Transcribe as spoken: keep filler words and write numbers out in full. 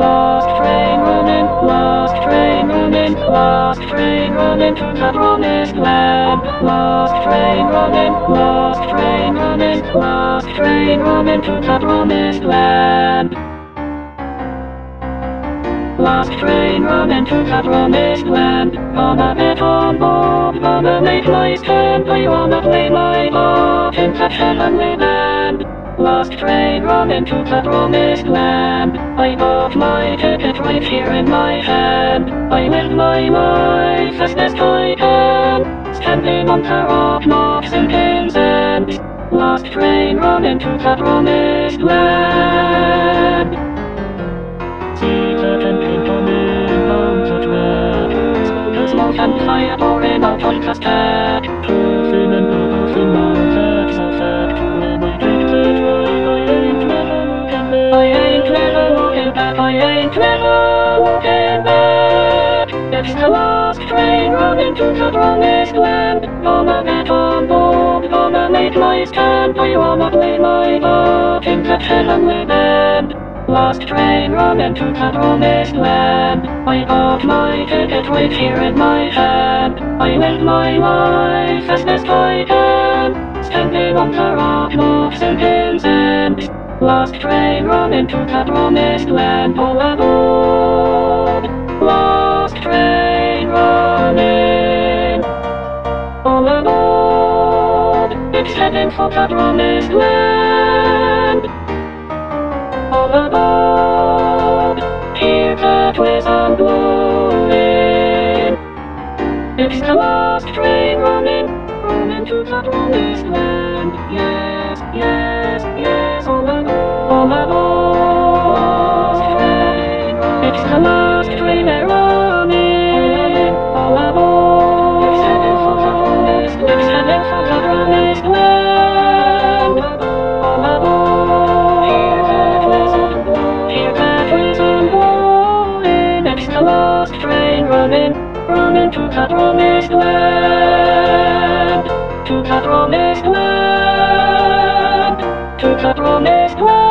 Lost train running, lost train running, lost train running to the promised land. Lost train running, lost train running, lost train running to the promised land. Lost train running to the promised land. Gonna get on board, gonna make my stand. I wanna play my part in that heavenly land. Lost train running to the promised land. I got my ticket right here in my hand. I live my life as best I can, standing on the rock, not sinking sand. Lost train running to the promised land. See the engine coming on the track. The smoke and fire pouring out on the stack. Cruising and cruising on that's a fact. When I take the drive, I ain't never looking back. I ain't never looking back. I ain't never looking back. It's the last train running to the promised land. Gonna get on board, gonna make my stand. I wanna play my part in that heavenly band. Lost train running to the promised land. I got my ticket right here in my hand. I live my life as best I can, standing on the rock, not sinking sand. Lost train running to the promised land. All aboard, lost train running. All aboard, it's heading for the promised land. All aboard, hear that whistle blowing. It's the last train running, running to the promised land. Yes, yes, yes, all aboard, all aboard. Last train running. It's the last train they're running. All aboard, it's heading for the promised land. It's heading for the promised land. All aboard, hear that whistle blowing. Hear that whistle blowing. It's the last train running, running to the promised land. To the promised land. To the promised land.